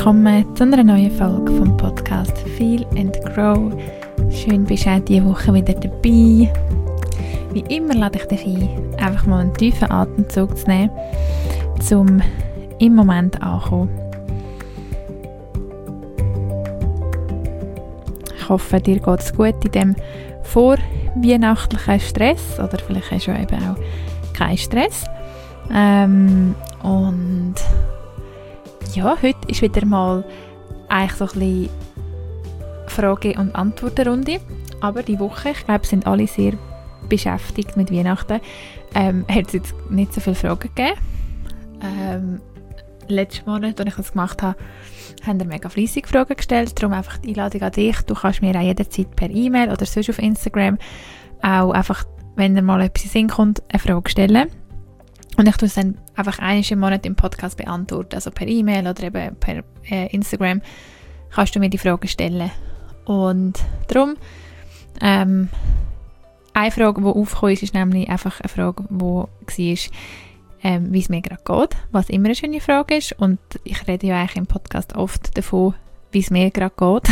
willkommen zu einer neuen Folge vom Podcast Feel and Grow. Schön, bist du auch diese Woche wieder dabei. Wie immer lade ich dich ein, einfach mal einen tiefen Atemzug zu nehmen, um im Moment anzukommen. Ich hoffe, dir geht es gut in diesem vorweihnachtlichen Stress oder vielleicht hast du eben auch keinen Stress. Und ja, heute ist wieder mal eigentlich so ein bisschen Frage- und Antwortenrunde. Aber die Woche, ich glaube, sind alle sehr beschäftigt mit Weihnachten. Hat es jetzt nicht so viele Fragen gegeben. Letzten Monat, als ich das gemacht habe, haben wir mega fleissig Fragen gestellt. Darum einfach die Einladung an dich. Du kannst mir auch jederzeit per E-Mail oder sonst auf Instagram auch einfach, wenn dir mal etwas in den Sinn kommt, eine Frage stellen. Und ich tue es dann einfach einmal im Monat im Podcast beantworten, also per E-Mail oder eben per Instagram kannst du mir die Fragen stellen. Und darum, eine Frage, die aufgekommen ist nämlich einfach eine Frage, die war, wie es mir gerade geht, was immer eine schöne Frage ist. Und ich rede ja eigentlich im Podcast oft davon, wie es mir gerade geht,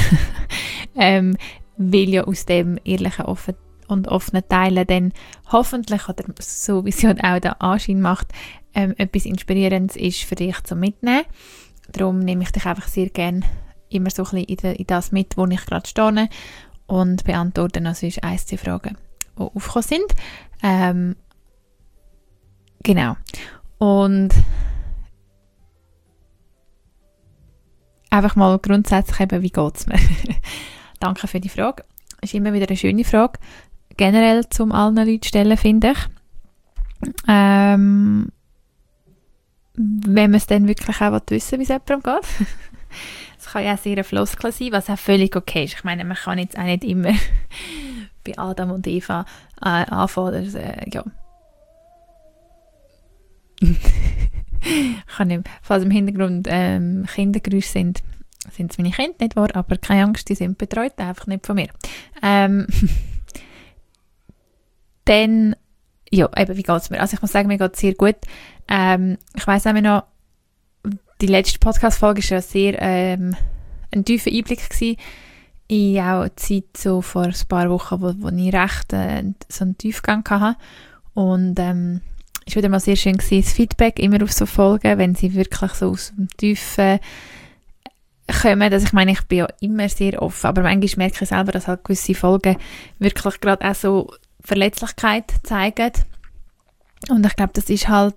weil ja aus dem ehrlichen, offenen Teilen dann hoffentlich, oder so wie es ja auch der Anschein macht, etwas Inspirierendes ist für dich zum Mitnehmen. Darum nehme ich dich einfach sehr gerne immer so ein bisschen in das mit, wo ich gerade stehe und beantworte noch sonst 1-2 Fragen, die aufgekommen sind. Genau. Und einfach mal grundsätzlich eben, wie geht es mir? Danke für die Frage. Das ist immer wieder eine schöne Frage. Generell zum allen Leuten stellen, finde ich. Wenn man es dann wirklich auch wissen will, wie es jemandem geht. Es kann ja auch sehr eine Floskel sein, was auch völlig okay ist. Ich meine, man kann jetzt auch nicht immer bei Adam und Eva anfangen. Ja. Ich kann nicht, falls im Hintergrund Kindergeräusche sind es meine Kinder, nicht wahr? Aber keine Angst, die sind betreut, einfach nicht von mir. Dann, ja, eben, wie geht es mir? Also ich muss sagen, mir geht es sehr gut. Ich weiss nämlich noch, die letzte Podcast-Folge war ja sehr ein tiefer Einblick gewesen in auch eine Zeit so vor ein paar Wochen, wo ich recht so einen Tiefgang hatte. Und es war wieder mal sehr schön gewesen, das Feedback immer auf so Folgen, wenn sie wirklich so aus dem Tiefen kommen. Also ich meine, ich bin ja immer sehr offen, aber manchmal merke ich selber, dass halt gewisse Folgen wirklich gerade auch so Verletzlichkeit zeigen. Und ich glaube, das ist halt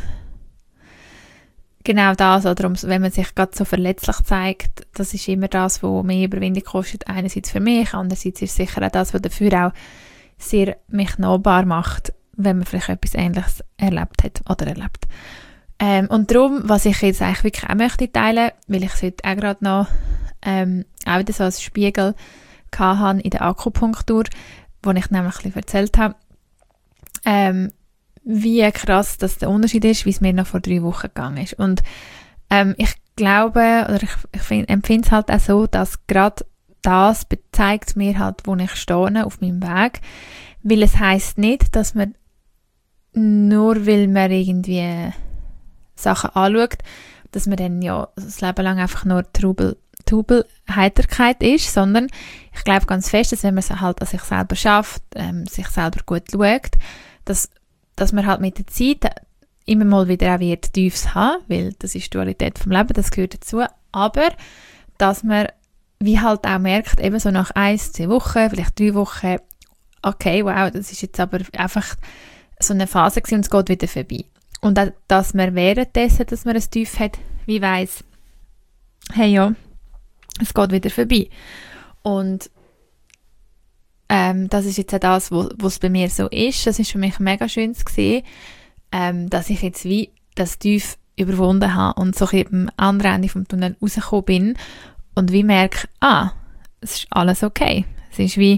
genau das, oder wenn man sich gerade so verletzlich zeigt, das ist immer das, was mehr Überwindung kostet. Einerseits für mich, andererseits ist es sicher auch das, was dafür auch sehr mich nahbar macht, wenn man vielleicht etwas Ähnliches erlebt hat oder erlebt. Und darum, was ich jetzt eigentlich wirklich auch möchte teilen, weil ich es heute auch gerade noch auch wieder so als Spiegel hatte in der Akupunktur, wo ich nämlich ein bisschen erzählt habe, wie krass das der Unterschied ist, wie es mir noch vor 3 Wochen gegangen ist. Und ich glaube, oder ich empfinde es halt auch so, dass gerade das zeigt mir halt, wo ich stehe auf meinem Weg, weil es heisst nicht, dass man nur, weil man irgendwie Sachen anschaut, dass man dann ja das Leben lang einfach nur Trubel Heiterkeit ist, sondern ich glaube ganz fest, dass wenn man es halt an sich selber schafft, sich selber gut schaut, dass man halt mit der Zeit immer mal wieder auch wird Tiefs haben, weil das ist die Dualität vom Leben, das gehört dazu, aber dass man wie halt auch merkt, eben so nach 1-2 Wochen, vielleicht 3 Wochen, okay, wow, das ist jetzt aber einfach so eine Phase gewesen und es geht wieder vorbei. Und auch, dass man währenddessen, dass man ein Tief hat, wie weiss, hey ja, es geht wieder vorbei. Und das ist jetzt auch das, was bei mir so ist. Das ist für mich mega schön zu sehen, dass ich jetzt wie das Tief überwunden habe und so am anderen Ende vom Tunnel rausgekommen bin und wie merke, es ist alles okay. Es ist wie,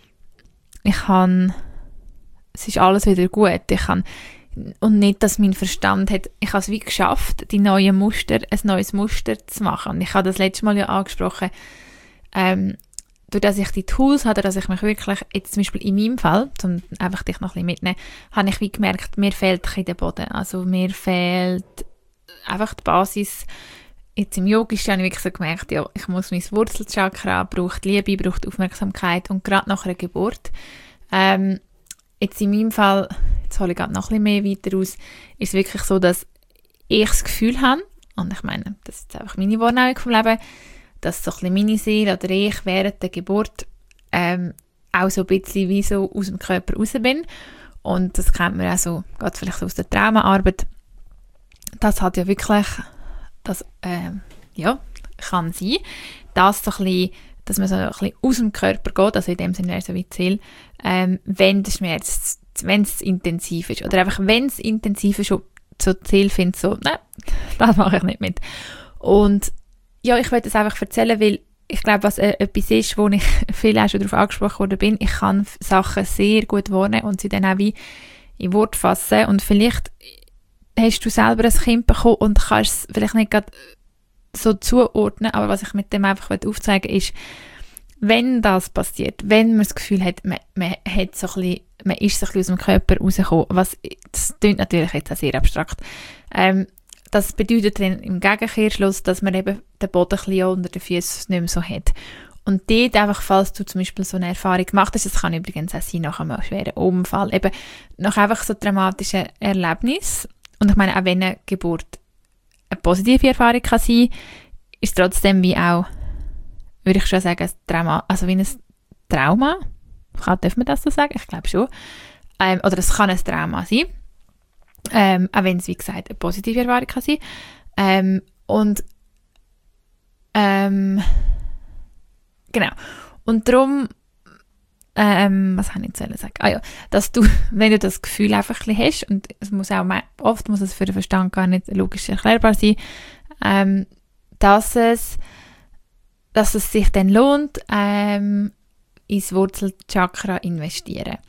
es ist alles wieder gut. Und nicht, dass mein Verstand hat, ich habe es wie geschafft, ein neues Muster zu machen. Und ich habe das letzte Mal ja angesprochen, durch dass ich die Tools hatte, dass ich mich wirklich, jetzt zum Beispiel in meinem Fall, um einfach dich noch ein bisschen mitnehmen, habe ich wie gemerkt, mir fehlt ein bisschen der Boden. Also mir fehlt einfach die Basis jetzt im Yogischen habe ich wirklich so gemerkt, ja, ich muss mein Wurzelchakra, braucht Liebe, braucht Aufmerksamkeit und gerade nach einer Geburt. Jetzt in meinem Fall, jetzt hole ich gerade noch ein bisschen mehr weiter aus, ist es wirklich so, dass ich das Gefühl habe, und ich meine, das ist einfach meine Wahrnehmung vom Leben, dass so ein bisschen meine Seele oder ich während der Geburt auch so ein bisschen wie so aus dem Körper raus bin. Und das kennt man auch so, gerade vielleicht aus der Traumaarbeit. Das hat ja wirklich, das ja, kann sein, dass so ein bisschen, dass man so ein bisschen aus dem Körper geht, also in dem Sinne wäre so wie Ziel, wenn der Schmerz, wenn es intensiv ist, oder einfach wenn es intensiv ist, so Ziel findet so, nein, das mache ich nicht mit. Und ja, ich wollte das einfach erzählen, weil ich glaube, was etwas ist, wo ich viel auch schon darauf angesprochen worden bin, ich kann Sachen sehr gut wahrnehmen und sie dann auch wie in Wort fassen und vielleicht hast du selber ein Kind bekommen und kannst es vielleicht nicht gerade so zuordnen, aber was ich mit dem einfach aufzeigen will, ist, wenn das passiert, wenn man das Gefühl hat, man hat so ein bisschen, man ist so ein bisschen aus dem Körper rausgekommen, das klingt natürlich jetzt auch sehr abstrakt, das bedeutet dann im Gegenkehrschluss, dass man eben den Boden ein bisschen unter den Füßen nicht mehr so hat. Und dort einfach, falls du zum Beispiel so eine Erfahrung gemacht hast, das kann übrigens auch sein nach einem schweren Unfall, eben nach einfach so dramatischen Erlebnissen, und ich meine, auch wenn eine Geburt eine positive Erfahrung kann sein, ist trotzdem wie auch, würde ich schon sagen, ein Trauma, also wie ein Trauma, darf man das so sagen? Ich glaube schon. Oder es kann ein Trauma sein. Auch wenn es, wie gesagt, eine positive Erfahrung kann sein. Genau. Und darum, was habe ich jetzt sagen? Ah ja, dass du, wenn du das Gefühl einfach ein bisschen hast, und es muss auch, oft muss es für den Verstand gar nicht logisch erklärbar sein, dass es sich dann lohnt, ins Wurzelchakra investieren.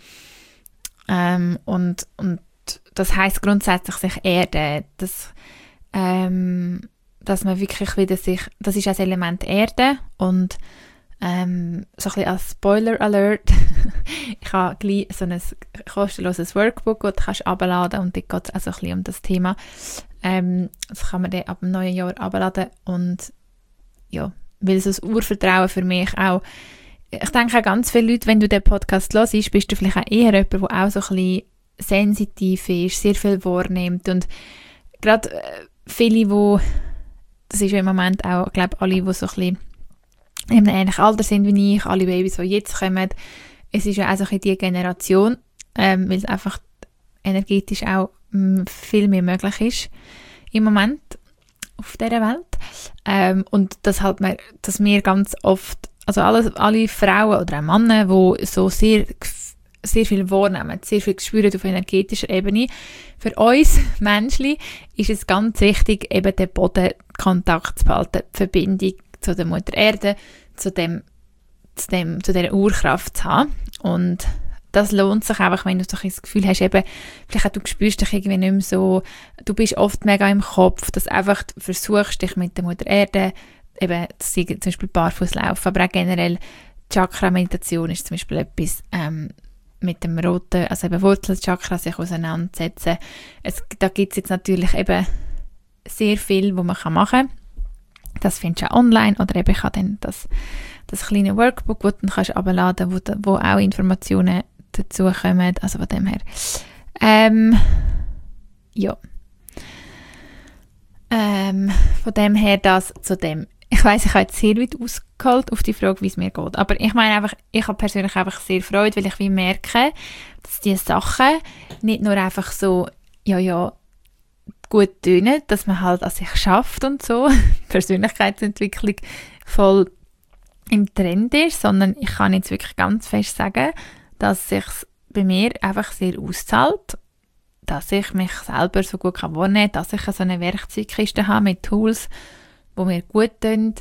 Und das heisst grundsätzlich sich erden, dass man wirklich wieder sich, das ist das Element Erde, und so ein bisschen als Spoiler Alert, ich habe gleich so ein kostenloses Workbook, das du kannst runterladen, und dort geht es also ein bisschen um das Thema. Das kann man dann ab dem neuen Jahr runterladen, und ja, weil so das Urvertrauen für mich auch, ich denke auch ganz viele Leute, wenn du den Podcast hörst, bist du vielleicht auch eher jemand, der auch so ein bisschen sensitiv ist, sehr viel wahrnimmt, und gerade viele, das ist ja im Moment auch, ich glaube, alle, die so ein bisschen in einem ähnlichen Alter sind wie ich, alle Babys, die jetzt kommen, es ist ja auch so ein bisschen die Generation, weil es einfach energetisch auch viel mehr möglich ist im Moment auf dieser Welt. Und dass wir ganz oft, also alle Frauen oder auch Männer, die so sehr viel wahrnehmen, sehr viel spüren auf energetischer Ebene. Für uns Menschen ist es ganz wichtig, eben den Bodenkontakt zu behalten, die Verbindung zu der Mutter Erde, zu dieser Urkraft zu haben. Und das lohnt sich einfach, wenn du so ein das Gefühl hast, eben, vielleicht du spürst dich irgendwie nicht mehr so, du bist oft mega im Kopf, dass du einfach versuchst, dich mit der Mutter Erde, eben, das sei zum Beispiel Barfußlaufen, aber auch generell Chakra-Meditation ist zum Beispiel etwas, mit dem roten, also eben Wurzelchakra sich auseinandersetzen. Da gibt es jetzt natürlich eben sehr viel, was man machen kann. Das findest du auch online, oder eben ich habe dann das kleine Workbook, das du dann kannst runterladen kannst, wo auch Informationen dazu kommen, also von dem her. Ja. Von dem her das zu dem. Ich weiss, ich habe jetzt sehr weit ausgeholt auf die Frage, wie es mir geht. Aber ich meine einfach, ich habe persönlich einfach sehr Freude, weil ich wie merke, dass diese Sachen nicht nur einfach so, ja, gut tönen, dass man halt an sich schafft und so, Persönlichkeitsentwicklung voll im Trend ist, sondern ich kann jetzt wirklich ganz fest sagen, dass es sich bei mir einfach sehr auszahlt, dass ich mich selber so gut wahrnehmen kann, dass ich so eine Werkzeugkiste habe mit Tools, die mir gut tun.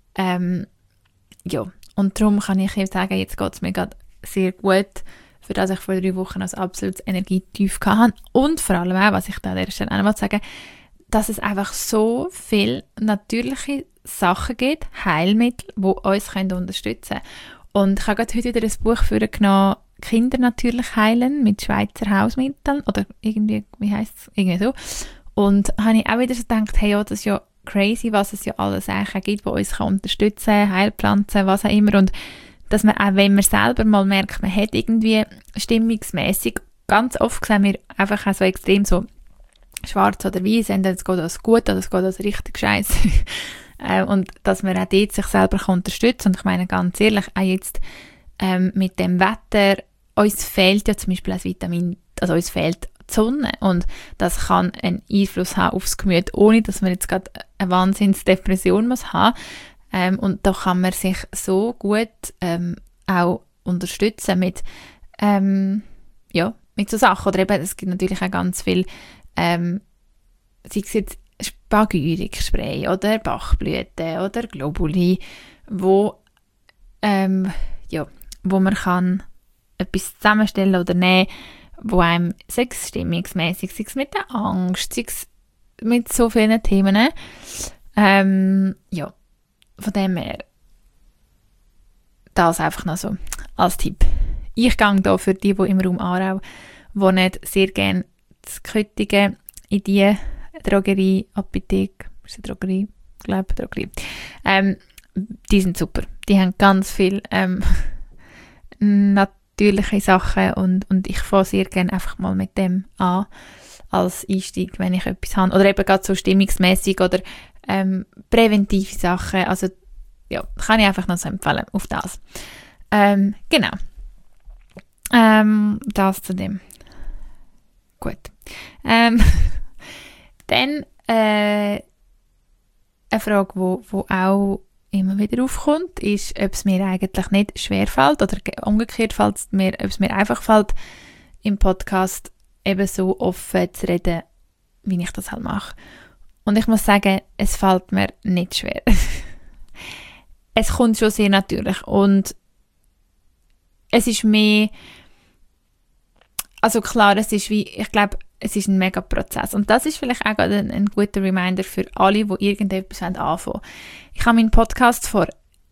Ja, und darum kann ich jetzt sagen, jetzt geht es mir gerade sehr gut, für das ich vor 3 Wochen als absolutes Energietief hatte. Und vor allem auch, was ich da an dieser Stelle auch noch sagen will, dass es einfach so viele natürliche Sachen gibt, Heilmittel, die uns unterstützen können. Und ich habe gerade heute wieder ein Buch vorgenommen, Kinder natürlich heilen mit Schweizer Hausmitteln, oder irgendwie, wie heisst es? Irgendwie so. Und habe ich auch wieder so gedacht, hey, ja, das ist ja crazy, was es ja alles eigentlich gibt, was uns unterstützen kann, Heilpflanzen, was auch immer. Und dass man auch, wenn man selber mal merkt, man hat irgendwie stimmungsmäßig, ganz oft sehen wir einfach auch so extrem so schwarz oder weiß, entweder es geht als gut oder es geht als richtig scheiße. Und dass man auch dort sich selber unterstützen kann. Und ich meine ganz ehrlich, auch jetzt mit dem Wetter, uns fehlt ja zum Beispiel ein Vitamin, also uns fehlt die Sonne und das kann einen Einfluss haben aufs Gemüt, ohne dass man jetzt gerade eine Wahnsinnsdepression muss haben. Und da kann man sich so gut auch unterstützen mit so Sachen. Oder eben, es gibt natürlich auch ganz viel, sei es jetzt Spagyrik-Spray oder Bachblüten oder Globuli, wo man kann etwas zusammenstellen oder nehmen, wo einem stimmungsmäßig, sei es mit der Angst, sei es mit so vielen Themen, von dem her das einfach noch so als Tipp. Ich gehe da für die im Raum Aarau wohnen, sehr gerne zu Köttingen in die Drogerie, Apotheke, ist eine Drogerie? Ich glaube Drogerie. Die sind super. Die haben ganz viel natürliche Sachen und ich fange sehr gerne einfach mal mit dem an als Einstieg, wenn ich etwas habe. Oder eben gerade so stimmungsmäßig oder präventive Sachen. Also ja, kann ich einfach noch so empfehlen auf das. Genau. Das zu dem. Gut. Dann eine Frage, wo auch immer wieder aufkommt, ist, ob es mir eigentlich nicht schwerfällt oder umgekehrt, ob es mir einfach fällt, im Podcast eben so offen zu reden, wie ich das halt mache. Und ich muss sagen, es fällt mir nicht schwer. Es kommt schon sehr natürlich und es ist mehr, also klar, es ist wie, ich glaube, es ist ein mega Prozess. Und das ist vielleicht auch ein guter Reminder für alle, die irgendetwas anfangen wollen. Ich habe meinen Podcast vor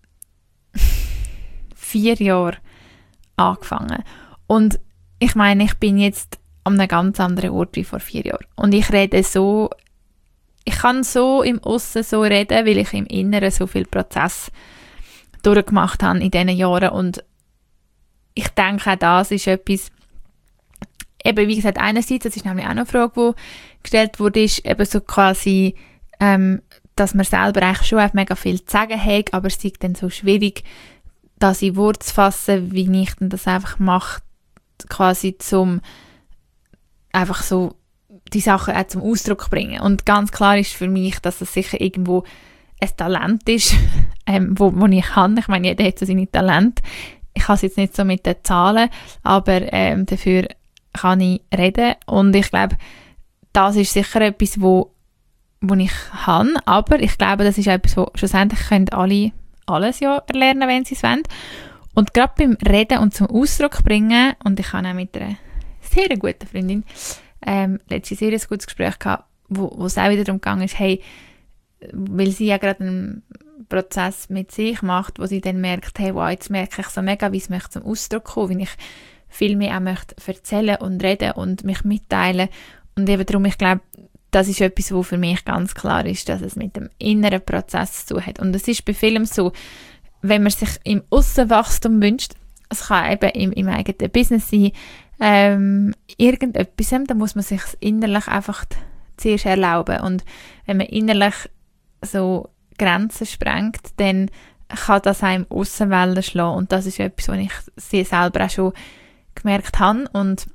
4 Jahren angefangen. Und ich meine, ich bin jetzt an einem ganz anderen Ort wie vor 4 Jahren. Und ich rede so, ich kann so im Aussen so reden, weil ich im Inneren so viel Prozess durchgemacht habe in diesen Jahren. Und ich denke, auch das ist etwas, eben, wie gesagt, einerseits, das ist nämlich auch noch eine Frage, die gestellt wurde, ist eben so quasi, dass man selber eigentlich schon mega viel zu sagen hat, aber es ist dann so schwierig, das in Worte zu fassen, wie ich denn das einfach mache, quasi zum einfach so die Sachen auch zum Ausdruck bringen. Und ganz klar ist für mich, dass es sicher irgendwo ein Talent ist, wo ich kann. Ich meine, jeder hat so seine Talente. Ich habe es jetzt nicht so mit den Zahlen, aber dafür kann ich reden und ich glaube, das ist sicher etwas, wo ich kann, aber ich glaube, das ist etwas, wo schlussendlich können alle alles ja erlernen, wenn sie es wollen. Und gerade beim Reden und zum Ausdruck bringen, und ich habe auch mit einer sehr guten Freundin letztes sehr ein gutes Gespräch gehabt, wo es auch wieder darum gegangen ist, hey, weil sie ja gerade einen Prozess mit sich macht, wo sie dann merkt, hey, wow, jetzt merke ich so mega, wie es möchte zum Ausdruck kommen, wenn ich viel mehr auch möchte erzählen und reden und mich mitteilen. Und eben darum, ich glaube, das ist etwas, wo für mich ganz klar ist, dass es mit dem inneren Prozess zu tun hat. Und es ist bei vielem so, wenn man sich im Aussenwachstum wünscht, es kann eben im eigenen Business sein, irgendetwas, dann muss man sich innerlich einfach zuerst erlauben. Und wenn man innerlich so Grenzen sprengt, dann kann das auch im Aussenwellen schlagen. Und das ist etwas, was ich sehr selber auch schon gemerkt habe und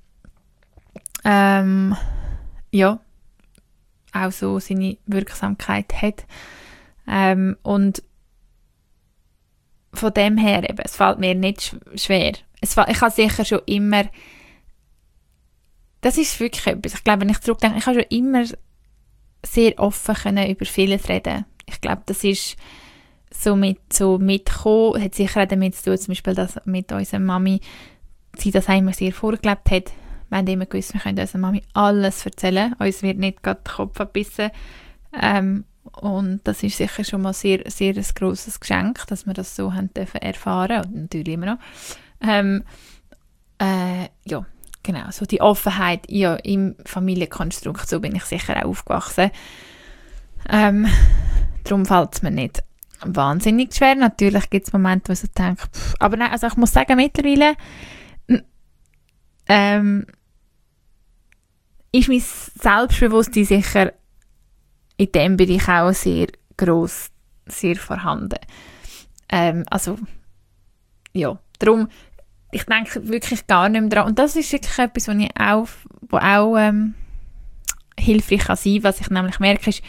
auch so seine Wirksamkeit hat. Und von dem her eben, es fällt mir nicht schwer. Ich habe sicher schon immer, das ist wirklich etwas, ich glaube, wenn ich zurückdenke, ich habe schon immer sehr offen können über vieles reden. Ich glaube, das ist so mitgekommen, hat sicher auch damit zu tun, zum Beispiel das mit unserer Mami, sie das immer sehr vorgelebt hat. Wir haben immer gewusst, wir können unserer Mami alles erzählen. Uns wird nicht gerade der Kopf abbissen. Und das ist sicher schon mal sehr, sehr ein grosses Geschenk, dass wir das so haben dürfen erfahren. Und natürlich immer noch. Ja, genau. So die Offenheit im Familienkonstrukt, so bin ich sicher auch aufgewachsen. Darum fällt es mir nicht wahnsinnig schwer. Natürlich gibt es Momente, wo ich so denke, aber nein, also ich muss sagen, mittlerweile ist mein Selbstbewusstsein sicher in diesem Bereich auch sehr gross, sehr vorhanden. Also, ja, darum, ich denke wirklich gar nicht mehr dran. Und das ist wirklich etwas, wo auch hilfreich kann sein. Was ich nämlich merke, ist,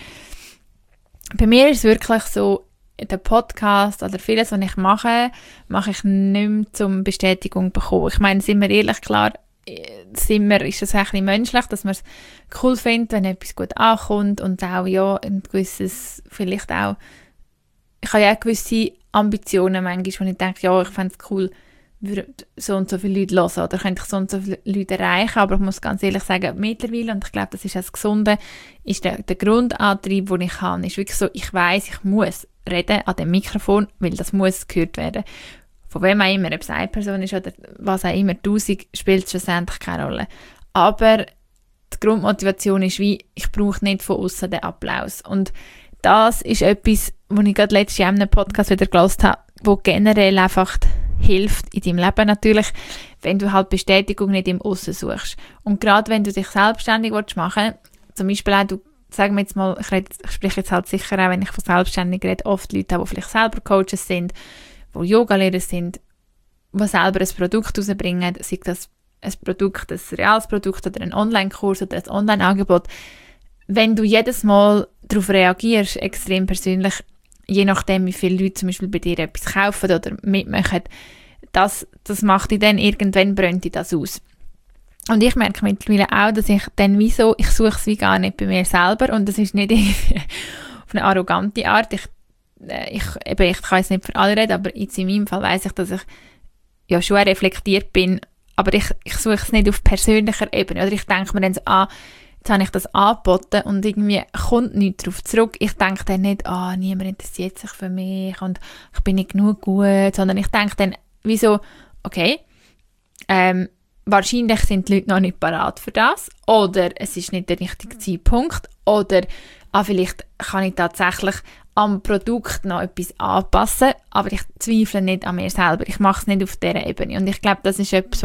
bei mir ist es wirklich so, der Podcast oder vieles, was ich mache ich nicht mehr zum Bestätigung bekommen. Ich meine, sind wir ehrlich, klar, ist es ein bisschen menschlich, dass man es cool findet, wenn etwas gut ankommt und auch, ja, ein gewisses, vielleicht auch, ich habe ja auch gewisse Ambitionen manchmal, wo ich denke, ja, ich fände es cool, würde so und so viele Leute hören oder könnte ich so und so viele Leute erreichen, aber ich muss ganz ehrlich sagen, mittlerweile, und ich glaube, das ist das Gesunde, ist der Grundantrieb, den ich habe, ist wirklich so, ich weiss, ich muss reden an dem Mikrofon, weil das muss gehört werden. Von wem auch immer, ob es eine Person ist oder was auch immer, 1000 spielt schlussendlich keine Rolle. Aber die Grundmotivation ist wie, ich brauche nicht von außen den Applaus. Und das ist etwas, was ich gerade letztes Jahr in einem Podcast wieder gehört habe, wo generell einfach hilft in deinem Leben natürlich, wenn du halt Bestätigung nicht im Aussen suchst. Und gerade wenn du dich selbstständig machen willst, zum Beispiel auch, sagen wir jetzt mal, ich spreche jetzt halt sicher auch, wenn ich von selbstständig rede, oft Leute, die vielleicht selber Coaches sind, die Yoga-Lehrer sind, die selber ein Produkt rausbringen, sei das ein Produkt, ein reales Produkt oder ein Online-Kurs oder ein Online-Angebot. Wenn du jedes Mal darauf reagierst, extrem persönlich, je nachdem, wie viele Leute zum Beispiel bei dir etwas kaufen oder mitmachen, das macht dich dann irgendwann, brennt dich das aus. Und ich merke mittlerweile auch, dass ich dann ich suche es wie gar nicht bei mir selber und das ist nicht auf eine arrogante Art. Ich kann jetzt nicht für alle reden, aber jetzt in meinem Fall weiss ich, dass ich ja schon reflektiert bin, aber ich suche es nicht auf persönlicher Ebene. Oder ich denke mir dann so, jetzt habe ich das angeboten und irgendwie kommt nichts darauf zurück. Ich denke dann nicht, niemand interessiert sich für mich und ich bin nicht genug gut, sondern ich denke dann, wieso, okay, wahrscheinlich sind die Leute noch nicht parat für das oder es ist nicht der richtige Zeitpunkt oder vielleicht kann ich tatsächlich am Produkt noch etwas anpassen, aber ich zweifle nicht an mir selber. Ich mache es nicht auf dieser Ebene. Und ich glaube, das ist etwas,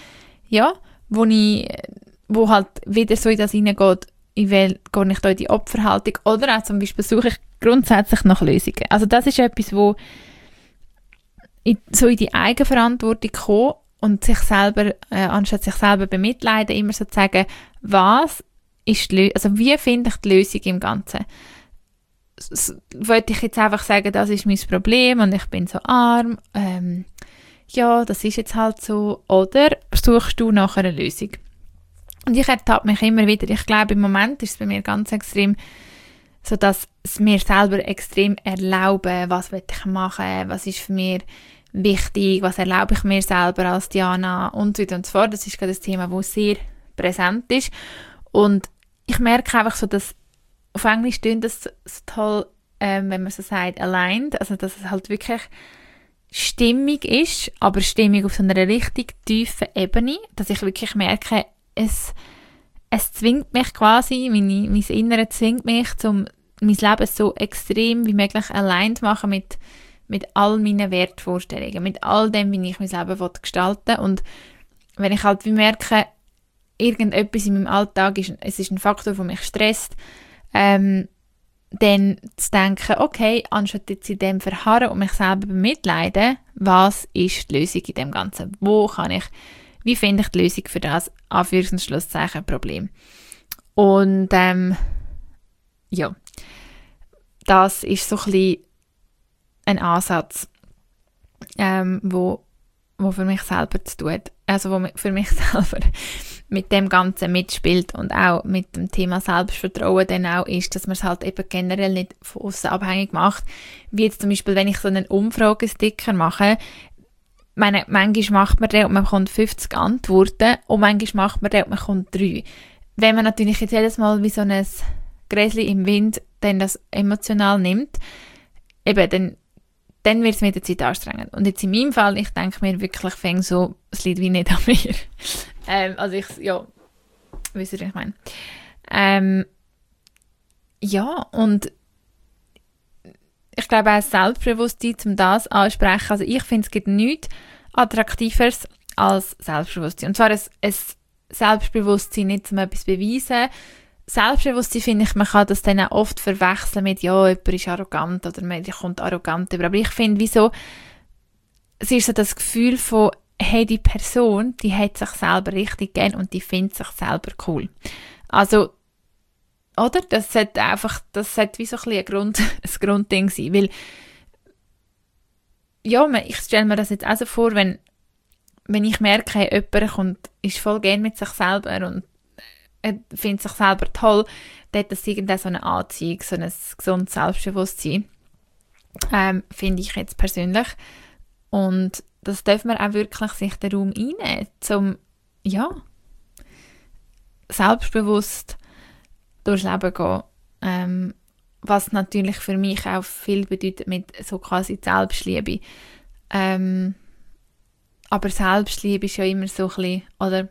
wo halt wieder so in das hineingeht, gehe ich da in die Opferhaltung oder auch zum Beispiel suche ich grundsätzlich nach Lösungen. Also das ist etwas, wo so in die Eigenverantwortung kommen und sich selber, anstatt sich selber bemitleiden, immer so zu sagen, was ist wie finde ich die Lösung im Ganzen? Wollte ich jetzt einfach sagen, das ist mein Problem und ich bin so arm, ja, das ist jetzt halt so, oder suchst du nach einer Lösung? Und ich ertappe mich immer wieder, ich glaube, im Moment ist es bei mir ganz extrem so, dass es mir selber extrem erlauben, was will ich machen, was ist für mich wichtig, was erlaube ich mir selber als Diana und so weiter und so fort. Das ist gerade das Thema, das sehr präsent ist. Und ich merke einfach so, dass auf Englisch klingt das so toll, wenn man so sagt, aligned, also dass es halt wirklich stimmig ist, aber stimmig auf so einer richtig tiefen Ebene, dass ich wirklich merke, es zwingt mich quasi, mein Innere zwingt mich, um mein Leben so extrem wie möglich aligned zu machen mit all meinen Wertvorstellungen, mit all dem, wie ich mein Leben gestalten will. Und wenn ich halt wie merke, irgendetwas in meinem Alltag es ist ein Faktor, der mich stresst, dann zu denken, okay, anstatt jetzt in dem verharren und mich selber bemitleiden, was ist die Lösung in dem Ganzen? Wie finde ich die Lösung für das Anführungs- und Schlusszeichen Problem? Und ja, das ist so ein bisschen ein Ansatz, wo für mich selber zu tun, also wo für mich selber mit dem Ganzen mitspielt und auch mit dem Thema Selbstvertrauen dann auch ist, dass man es halt eben generell nicht von außen abhängig macht. Wie jetzt zum Beispiel, wenn ich so einen Umfragesticker mache, manchmal macht man den und man bekommt 50 Antworten und manchmal macht man den und man bekommt 3. Wenn man natürlich jetzt jedes Mal wie so ein Gräschen im Wind dann das emotional nimmt, eben dann wird es mit der Zeit anstrengend. Und jetzt in meinem Fall, ich denke mir wirklich, es liegt wie nicht an mir. Wisst ihr, was ich meine? Ja, und ich glaube auch Selbstbewusstsein, um das anzusprechen. Also ich finde, es gibt nichts Attraktiveres als Selbstbewusstsein. Und zwar ein Selbstbewusstsein nicht, um etwas zu beweisen. Selbstbewusstsein, finde ich, man kann das dann auch oft verwechseln mit, ja, jemand ist arrogant oder man kommt arrogant über. Aber ich finde, wieso, es ist so das Gefühl von, hey, die Person, die hat sich selber richtig gern und die findet sich selber cool. Also, oder? Das sollte wie so ein Grundding sein, weil, ja, ich stelle mir das jetzt auch so vor, wenn ich merke, hey, jemand ist voll gern mit sich selber und er findet sich selber toll, dann hat das irgendwie so eine Anziehung, so ein gesundes Selbstbewusstsein, finde ich jetzt persönlich. Und das darf man auch wirklich sich den Raum einnehmen, um, ja, selbstbewusst durchs Leben gehen. Was natürlich für mich auch viel bedeutet mit so quasi Selbstliebe. Aber Selbstliebe ist ja immer so ein bisschen, oder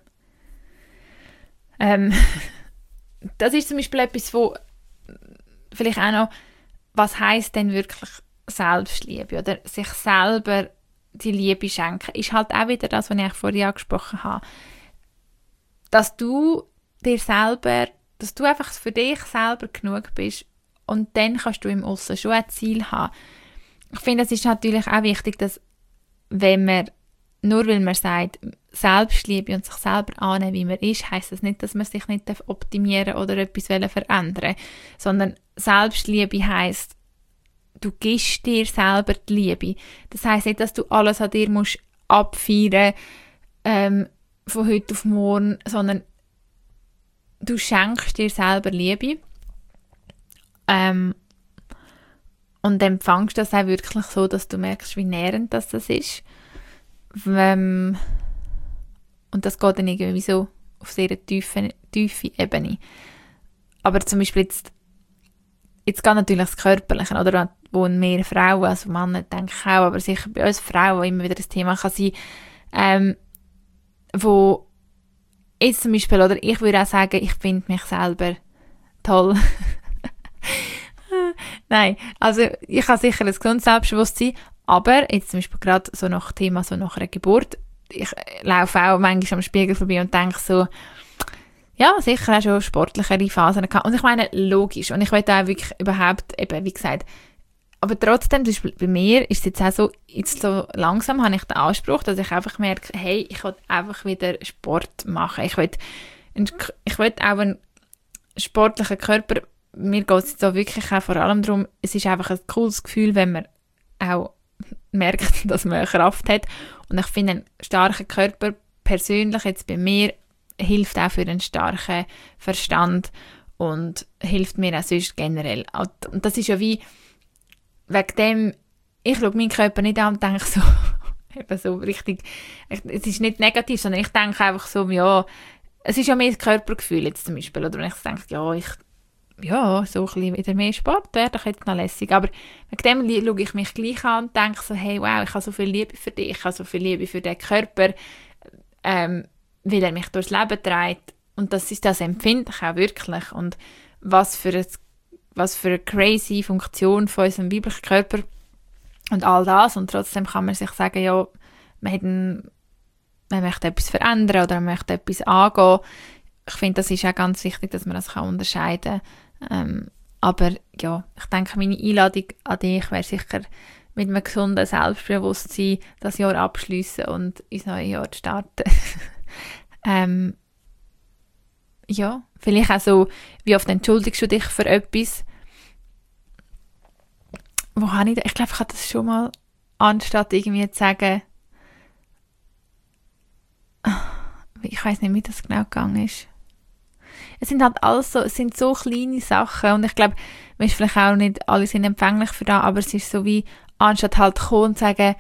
das ist zum Beispiel etwas, wo vielleicht auch noch, was heisst denn wirklich Selbstliebe oder sich selber die Liebe schenken, ist halt auch wieder das, was ich vorhin angesprochen habe. Dass du einfach für dich selber genug bist und dann kannst du im Aussen schon ein Ziel haben. Ich finde, es ist natürlich auch wichtig, dass nur weil man sagt, Selbstliebe und sich selber annehmen, wie man ist, heisst das nicht, dass man sich nicht optimieren oder etwas verändern, sondern Selbstliebe heisst, du gibst dir selber die Liebe. Das heisst nicht, dass du alles an dir musst abfeiern von heute auf morgen, sondern du schenkst dir selber Liebe und empfängst das auch wirklich so, dass du merkst, wie nährend das ist. Und das geht dann irgendwie so auf sehr tiefe Ebene. Aber zum Beispiel jetzt geht natürlich das Körperliche, oder wo mehr Frauen, also Männer denke ich auch, aber sicher bei uns Frauen immer wieder das Thema kann sein, wo jetzt zum Beispiel, oder ich würde auch sagen, ich finde mich selber toll. Nein, also ich habe sicher ein gesundes Selbstbewusstsein, aber jetzt zum Beispiel gerade so nach einer Geburt, ich laufe auch manchmal am Spiegel vorbei und denke so, ja, sicher auch schon sportlichere Phasen gehabt. Und ich meine, logisch, und ich will da auch wirklich überhaupt, eben, wie gesagt, aber trotzdem, zum Beispiel bei mir ist es jetzt auch so, jetzt so langsam habe ich den Anspruch, dass ich einfach merke, hey, ich will einfach wieder Sport machen. Ich will auch einen sportlichen Körper. Mir geht es jetzt auch wirklich auch vor allem darum, es ist einfach ein cooles Gefühl, wenn man auch merkt, dass man Kraft hat. Und ich finde, ein starker Körper persönlich jetzt bei mir hilft auch für einen starken Verstand und hilft mir auch sonst generell. Und das ist ja wie, wegen dem, ich schaue meinen Körper nicht an und denke so, eben so richtig, es ist nicht negativ, sondern ich denke einfach so, ja, es ist ja mehr das Körpergefühl jetzt zum Beispiel, oder wenn ich denke, ja, so ein bisschen wieder mehr Sport wäre doch jetzt noch lässig. Aber wegen dem schaue ich mich gleich an und denke so, hey, wow, ich habe so viel Liebe für dich, ich habe so viel Liebe für den Körper, weil er mich durchs Leben trägt. Und das empfinde ich auch wirklich. Und was für eine crazy Funktion von unserem weiblichen Körper und all das. Und trotzdem kann man sich sagen, ja, man möchte etwas verändern oder man möchte etwas angehen. Ich finde, das ist auch ganz wichtig, dass man das unterscheiden kann. Aber ja, ich denke, meine Einladung an dich wäre sicher mit einem gesunden Selbstbewusstsein das Jahr abschliessen und ins neue Jahr starten. Ja, vielleicht auch so, wie oft entschuldigst du dich für etwas? Ich glaube, ich habe das schon mal, anstatt irgendwie zu sagen, ich weiß nicht, wie das genau gegangen ist. Es sind halt es sind so kleine Sachen und ich glaube, man ist vielleicht auch nicht alle sind empfänglich für das, aber es ist so wie, anstatt halt kommen und sagen,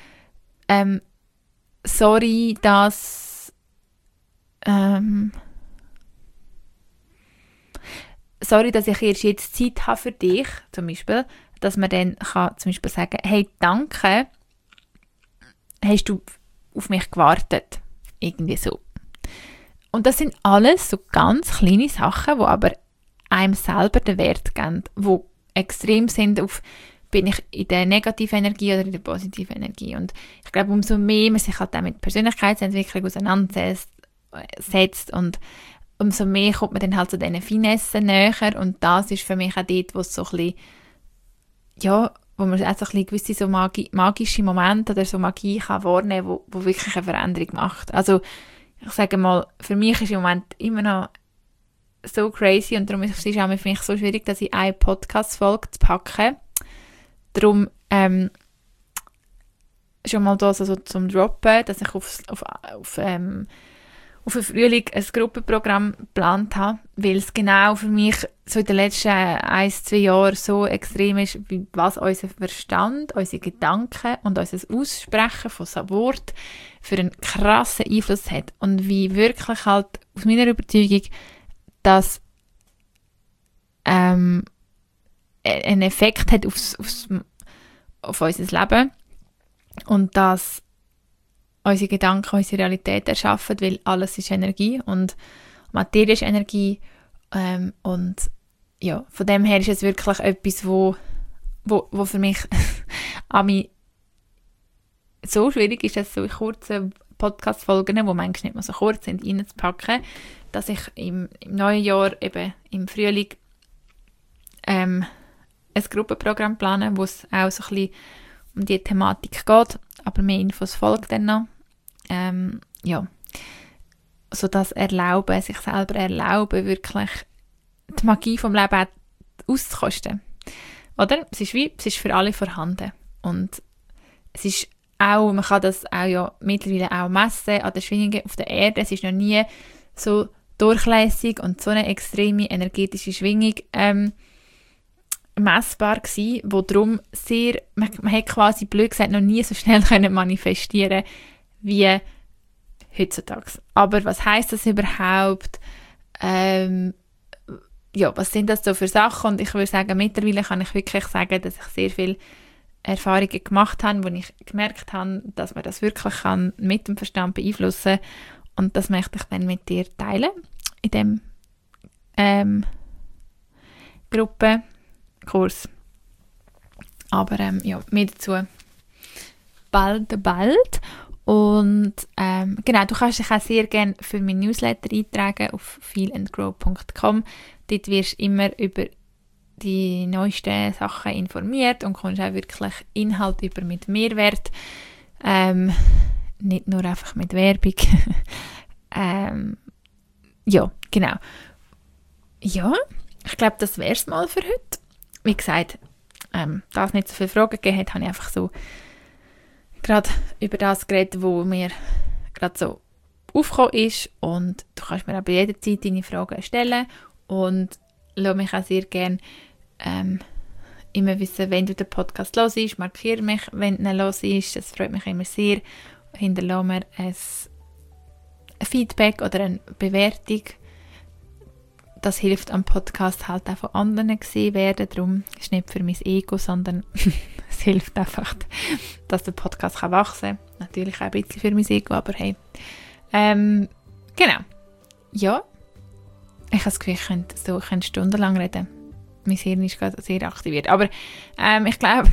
sorry, dass ich erst jetzt Zeit habe für dich, zum Beispiel, dass man dann kann zum Beispiel sagen, hey, danke, hast du auf mich gewartet, irgendwie so. Und das sind alles so ganz kleine Sachen, die aber einem selber den Wert geben, die extrem sind auf bin ich in der negativen Energie oder in der positiven Energie. Und ich glaube, umso mehr man sich halt auch mit Persönlichkeitsentwicklung auseinandersetzt und umso mehr kommt man dann halt zu diesen Finessen näher. Und das ist für mich auch dort, wo es so ein bisschen, ja, wo man auch so ein bisschen gewisse so magische Momente oder so Magie kann wahrnehmen, wo wirklich eine Veränderung macht. Also ich sage mal, für mich ist im Moment immer noch so crazy und darum ist es auch für mich so schwierig, dass ich eine Podcast-Folge zu packen. Darum schon mal da so zum Droppen, dass ich auf den Frühling ein Gruppenprogramm geplant habe, weil es genau für mich so in den letzten 1-2 Jahren so extrem ist, wie was unser Verstand, unsere Gedanken und unser Aussprechen von so Worten für einen krassen Einfluss hat. Und wie wirklich halt aus meiner Überzeugung, dass einen Effekt hat auf unser Leben und dass unsere Gedanken unsere Realität erschaffen, weil alles ist Energie und Materie ist Energie und ja, von dem her ist es wirklich etwas, wo für mich so schwierig ist, dass so kurze Podcast-Folgen, die manchmal nicht mehr so kurz sind, reinzupacken, dass ich im neuen Jahr, eben im Frühling, ein Gruppenprogramm plane, wo es auch so ein bisschen um die Thematik geht, aber mehr Infos folgen dann noch. Ja, so das Erlauben, sich selber erlauben, wirklich die Magie vom Leben auszukosten. Oder? Es ist für alle vorhanden. Und es ist auch, man kann das auch ja mittlerweile auch messen an den Schwingungen auf der Erde. Es ist noch nie so durchlässig und so eine extreme energetische Schwingung messbar gewesen, wo darum man hat quasi blöd gesagt noch nie so schnell können manifestieren wie heutzutage. Aber was heisst das überhaupt? Ja, was sind das so für Sachen? Und ich würde sagen, mittlerweile kann ich wirklich sagen, dass ich sehr viele Erfahrungen gemacht habe, wo ich gemerkt habe, dass man das wirklich kann mit dem Verstand beeinflussen kann. Und das möchte ich dann mit dir teilen in dem Gruppenkurs. Aber ja, mehr dazu bald. Und genau, du kannst dich auch sehr gerne für mein Newsletter eintragen auf feelandgrow.com. Dort wirst du immer über die neuesten Sachen informiert und kommst auch wirklich Inhalt über mit Mehrwert. Nicht nur einfach mit Werbung. Ja, genau. Ja, ich glaube, das wäre es mal für heute. Wie gesagt, da es nicht so viele Fragen gegeben hat, habe ich einfach so gerade über das geredet, wo mir gerade so aufgekommen ist. Und du kannst mir auch bei jeder Zeit deine Fragen stellen und lass mich auch sehr gerne immer wissen, wenn du den Podcast hörst. Markiere mich, wenn du ihn hörst. Das freut mich immer sehr. Hinterlasse mir ein Feedback oder eine Bewertung. Das hilft am Podcast halt auch von anderen gesehen werden. Darum ist es nicht für mein Ego, sondern es hilft einfach, dass der Podcast wachsen kann. Natürlich auch ein bisschen für mein Ego, aber hey. Genau. Ja. Ich habe das Gefühl, ich könnte stundenlang reden. Mein Hirn ist gerade sehr aktiviert. Aber ich glaube,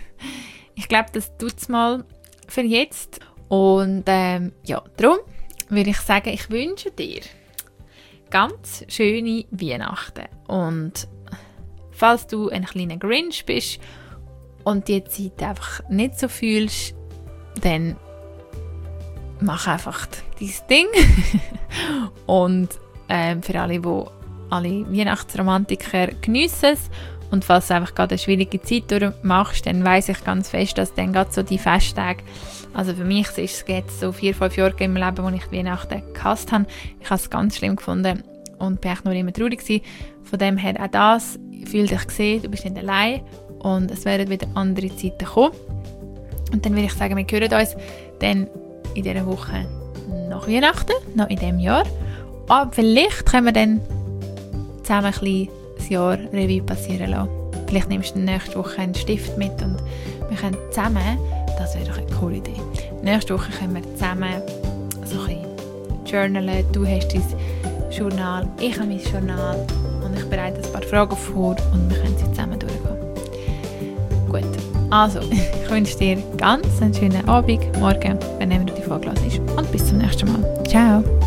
das tut es mal für jetzt. Und ja, darum würde ich sagen, ich wünsche dir ganz schöne Weihnachten. Und falls du ein kleiner Grinch bist und die Zeit einfach nicht so fühlst, dann mach einfach dein Ding. Und für alle Weihnachtsromantiker geniessen es. Und falls du einfach gerade eine schwierige Zeit durchmachst, dann weiss ich ganz fest, dass dann gerade so die Festtage, also für mich ist es jetzt so 4-5 Jahre im Leben, wo ich die Weihnachten gehasst habe. Ich habe es ganz schlimm gefunden und bin auch nur immer traurig gewesen. Von dem her auch das, fühl dich gesehen, du bist nicht allein und es werden wieder andere Zeiten kommen. Und dann würde ich sagen, wir hören uns dann in dieser Woche nach Weihnachten, noch in diesem Jahr. Aber vielleicht können wir dann zusammen ein bisschen das Jahr Revue passieren lassen. Vielleicht nimmst du nächste Woche einen Stift mit und wir können zusammen, das wäre doch eine coole Idee, nächste Woche können wir zusammen so ein bisschen journalen. Du hast dein Journal, ich habe mein Journal und ich bereite ein paar Fragen vor und wir können sie zusammen durchgehen. Gut, also ich wünsche dir ganz einen schönen Abend, Morgen, wenn du die Folge hörst und bis zum nächsten Mal. Ciao!